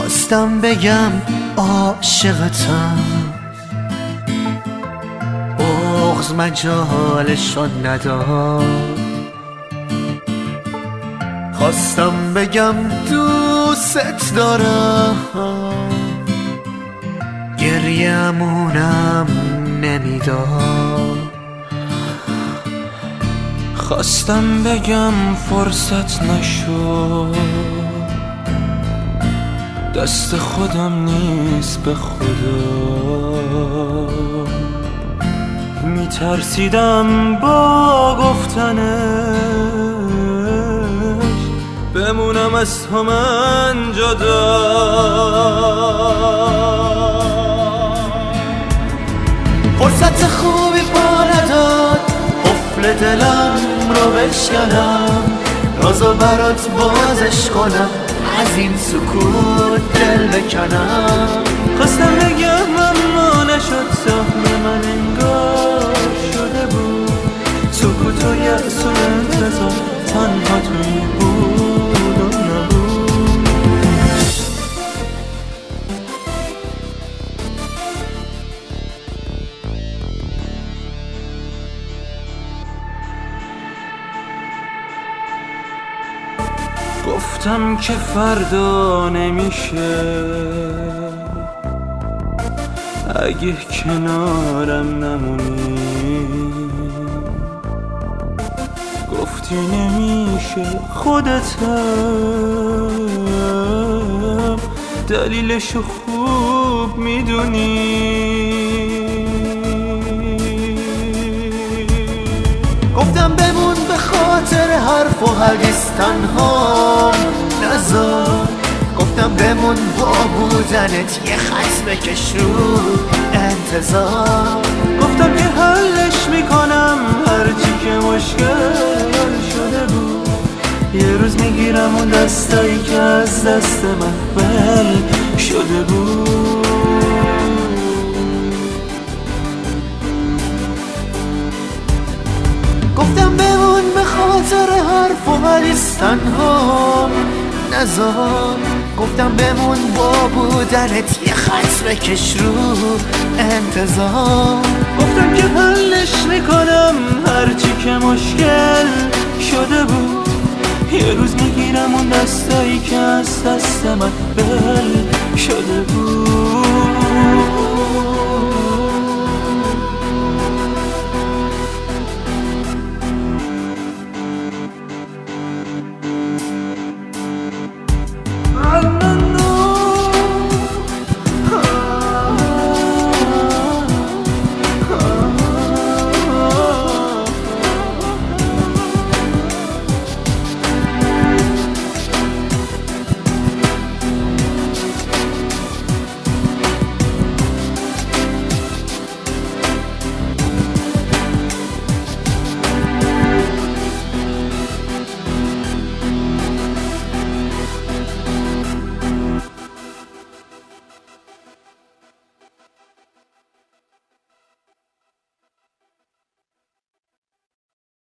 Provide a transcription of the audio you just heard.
خواستم بگم عاشقتم، بغض مجالشو نداد. خواستم بگم دوست دارم، گریه‌مونم نمیداد. خواستم بگم فرصت نشد، دست خودم نیست به خدا. میترسیدم با گفتنش بمونم از تو من جدا. فرصت خوبی پا نداد قفل دلم رو بشکنم، رازو برات بازش کنم، از این سکوت دل بکنم. خواستم بگم اما نشد، سهم من انگار شده بود. سکوت و یأس و انتظار تنها توی بود و نبود. گفتم که فردا نمیشه اگه کنارم نمونی. گفتی نمیشه، خودتم دلیلشو خوب میدونی. گفتم بمون به خاطر حرف و حدیث تنها نذار. گفتم بمون با بودنت یه خط بکش رو انتظار. گفتم که حلش میکنم هرچی که مشکل شده بود. یه روز میگیرم اون دستایی که از دست من ول شده بود. گفتم بمون به خاطر حرف و حدیث تنها نذار. گفتم بمون با بودنت یه خط بکش رو انتظار. گفتم که حلش میکنم هرچی که مشکل شده بود. یه روز میگیرم اون دستایی که از دست من بل شده بود.